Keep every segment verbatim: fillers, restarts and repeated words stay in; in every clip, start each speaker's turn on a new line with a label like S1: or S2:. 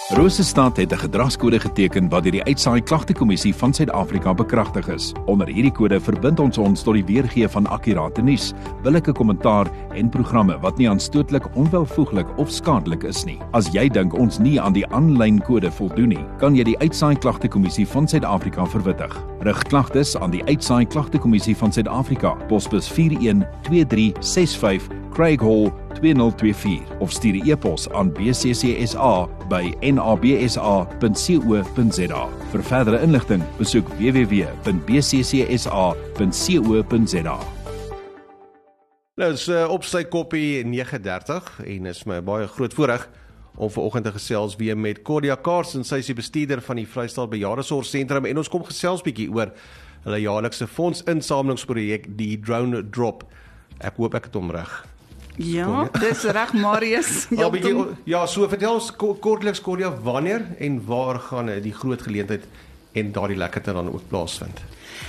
S1: Rosestad het 'n gedragskode geteken wat deur die Uitsaai Klagtekommissie van Suid-Afrika bekragtig is. Onder hierdie kode verbind ons ons tot die weergee van akkurate nuus, billike kommentaar en programme wat nie aanstootlik, onwelvoeglik of skadelik is nie. As jy dink ons nie aan die aanlyn kode voldoen nie, kan jy die Uitsaai Klagtekommissie van Suid-Afrika verwittig. Rig klagtes aan die Uitsaai Klagtekommissie van Suid-Afrika, posbus vier een twee drie ses vyf, Craig Hall twee nul twee vier of stuur 'n e-pos aan b c c s a by n a b s a punt co punt z a. Vir verdere inligting, besoek w w w punt b c c s a punt co punt z a.
S2: Nou, is uh, op sy koppie nege dertig en is my baie groot voorreg om vanoggend te gesels weer met Cordia Carson. Sy is die bestuurder van die Vrystaat Bejaardesorgsentrum en ons kom gesels bietjie oor hulle jaarlikse fondsinsamelingsprojek, die Drone Drop. Ek hoop ek het hom reg.
S3: Ja, dis reg, Marius.
S2: Ja, bietjie, ja, so vertel ons kortliks, Cordia, wanneer en waar gaan die groot geleentheid en daardie lekkerte dan ook plaasvind?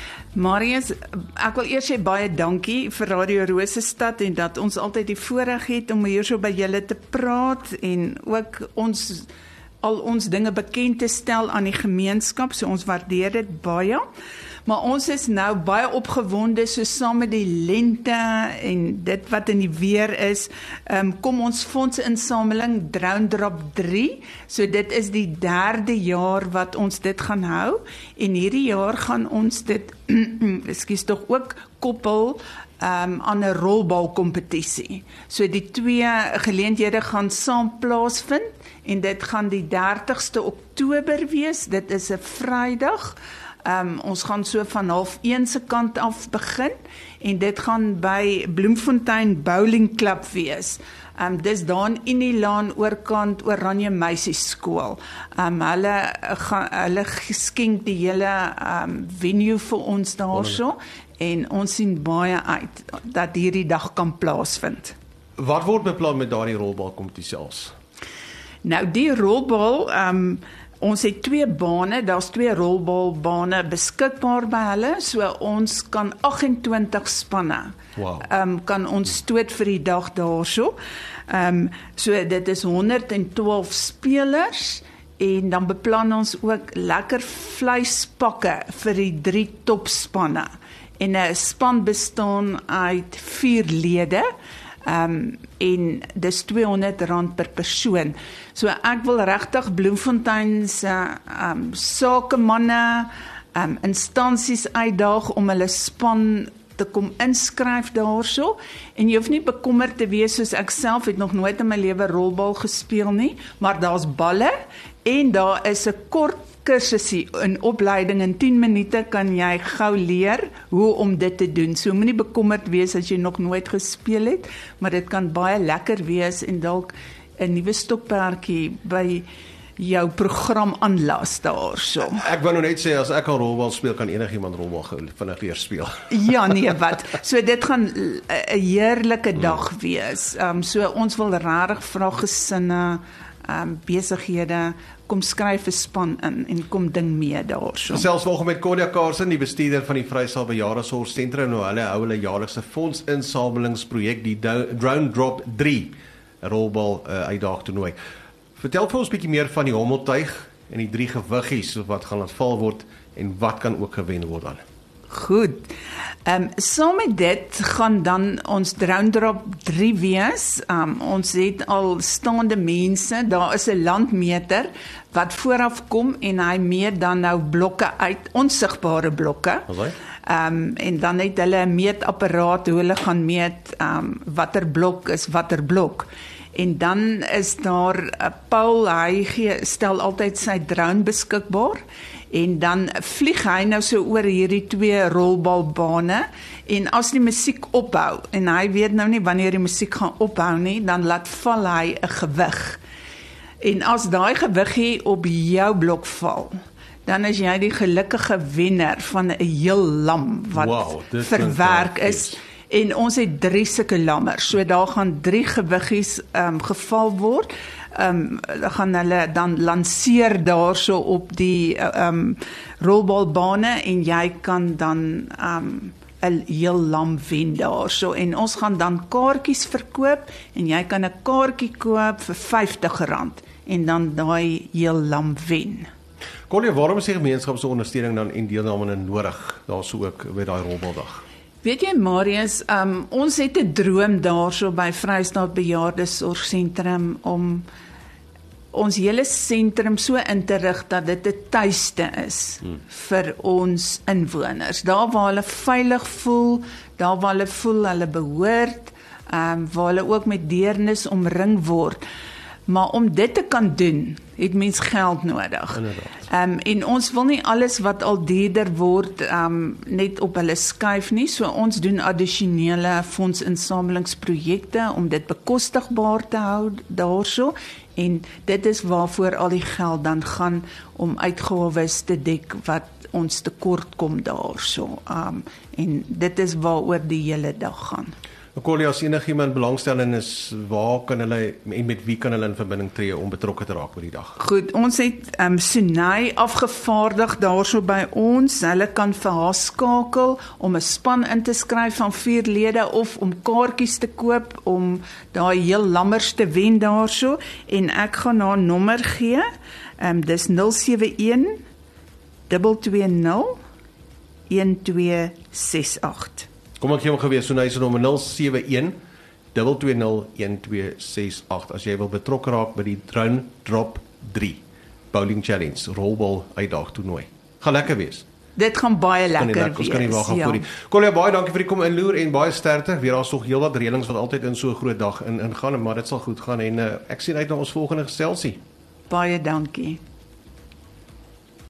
S3: Marius, ek wil eers sê baie dankie vir Radio Rosestad en dat ons altyd die voorreg het om hier so by julle te praat en ook ons al ons dinge bekend te stel aan die gemeenskap, so ons waardeer dit baie. Maar ons is nou baie opgewonde, so saam met die lente en dit wat in die weer is, um, kom ons fondsinsameling Drone Drop drie, so dit is die derde jaar wat ons dit gaan hou, en hierdie jaar gaan ons dit, ekskuus tog ook koppel, Um, aan 'n rolbalkompetisie. So die twee geleenthede gaan saam plaasvind en dit gaan die dertigste Oktober wees. Dit is 'n Vrydag. Um, ons gaan so van half een se kant af begin en dit gaan by Bloemfontein Bowling Club wees. Um, dis daar in die laan oorkant Oranje Meisies Skool. Um, hulle, gaan, hulle geskenk die hele um, venue vir ons daarso. En ons sien baie uit dat hierdie dag kan plaasvind.
S2: Wat word beplan met daardie rolbalkompetisie als?
S3: Nou die rolbal, um, ons het twee bane, daar's twee rolbalbane beskikbaar by hulle, so ons kan agt en twintig spanne
S2: wow.
S3: um, kan ons stoot vir die dag daarso. Um, so dit is honderd en twaalf spelers. En dan beplan ons ook lekker vleispakke vir die drie topspanne. En 'n span bestaan uit vier lede, um, en dis tweehonderd rand per persoon. So ek wil regtig Bloemfontein se um, sakemanne, um, instansies uitdaag om hulle span te kom inskryf daarso, en jy hoef nie bekommerd te wees soos ek self het nog nooit in my lewe rolbal gespeel nie, maar daar's balle, en daar is 'n kort kursusie in opleiding, in tien minute kan jy gou leer hoe om dit te doen. So moenie bekommerd wees as jy nog nooit gespeel het, maar dit kan baie lekker wees en dalk 'n nuwe stokperdjie by jou program aanlas daarso.
S2: Ek wou nou net sê, as ek al rolbal speel, kan enigiemand rolbal vinnig leer speel.
S3: Ja, nee, wat. So dit gaan 'n heerlike dag wees. Um, so ons wil regtig vra gesinne, um, besighede, kom skryf 'n span in en kom ding mee daarso.
S2: Selfs volgens met Cordia Carson, die bestuurder van die Vrystaat Bejaardesorgsentrum, nou hulle hou hulle jaarlikse fondsinsamelingsprojek, die Drone Drop drie, 'n rolbal uh, uitdaag toernooi. Vertel vir ons 'n bietjie meer van die hommeltuig en die drie gewiggies wat gaan laat val word en wat kan ook gewen word dan.
S3: Goed. Um, saam met dit gaan dan ons Drone Drop drie wees. Um, ons het al staande mense, daar is 'n landmeter wat vooraf kom en hy meet dan nou blokke uit, onsigbare blokke. Um, en dan het hulle 'n meetapparaat hoe hulle gaan meet um, watter blok is watter blok. En dan is daar 'n Paul, hy gee, stel altyd sy drone beskikbaar. En dan vlieg hy nou so oor hierdie twee rolbalbane, en as die musiek ophou, en hy weet nou nie wanneer die musiek gaan ophou nie, dan laat val hy 'n gewig. En as daai gewiggie op jou blok val, dan is jy die gelukkige wenner van 'n heel lam wat wow, verwerk is. En ons het drie sulke lammers, so daar gaan drie gewiggies um, geval word. Um, gaan hulle dan lanceer daarso op die um, rolbalbane en jy kan dan um, 'n heel lam wen daarso. En ons gaan dan kaartjies verkoop en jy kan 'n kaartjie koop vir vyftig rand en dan daai heel lam wen.
S2: Collier, waarom is die gemeenskap se ondersteuning dan en deelname nodig daarso ook by daai rolbaldag?
S3: Weet jy Marius, um, ons het 'n droom daarso by Vrystaat Bejaardesorgsentrum om ons hele sentrum so in te rig dat dit 'n tuiste is hmm. vir ons inwoners. Daar waar hulle veilig voel, daar waar hulle voel hulle behoort, um, waar hulle ook met deernis omring word. Maar om dit te kan doen, het mens geld nodig. Um, en ons wil nie alles wat al duurder word um, net op hulle skuif nie, so ons doen addisionele fondsinsamelingsprojekte om dit bekostigbaar te hou daarso, en dit is waarvoor al die geld dan gaan om uitgawes te dek wat ons tekort kom daarso. Um, en dit is waaroor die hele dag gaan.
S2: Collier, as enigiemand belangstelling is, waar kan hulle en met wie kan hulle in verbinding tree om betrokke te raak by die dag?
S3: Goed, ons het um, Sunay afgevaardig daarso by ons. Hulle kan vir haar skakel om 'n span in te skryf van vier lede of om kaartjies te koop om daai heel lammers te wen daarso, en ek gaan haar nommer gee. Um, dis nul sewe een twee twee nul een twee ses agt.
S2: Kom ek gee hom gewees, so nou is die nommer nul sewe een twee twee nul een twee ses agt as jy wil betrokke raak by die Drone Drop drie Bowling Challenge, rolbal uitdaag toernooi. Gaan lekker wees.
S3: Dit gaan baie lekker
S2: wees.
S3: wees.
S2: Ons kan nie wag ja. vir die. Collier, baie dankie vir die kom inloer en baie sterkte. Weer daar's nog heelwat reëlings wat altyd in so 'n groot dag in ingaan, maar dit sal goed gaan en uh, ek sien uit na ons volgende geselsie.
S3: Baie dankie.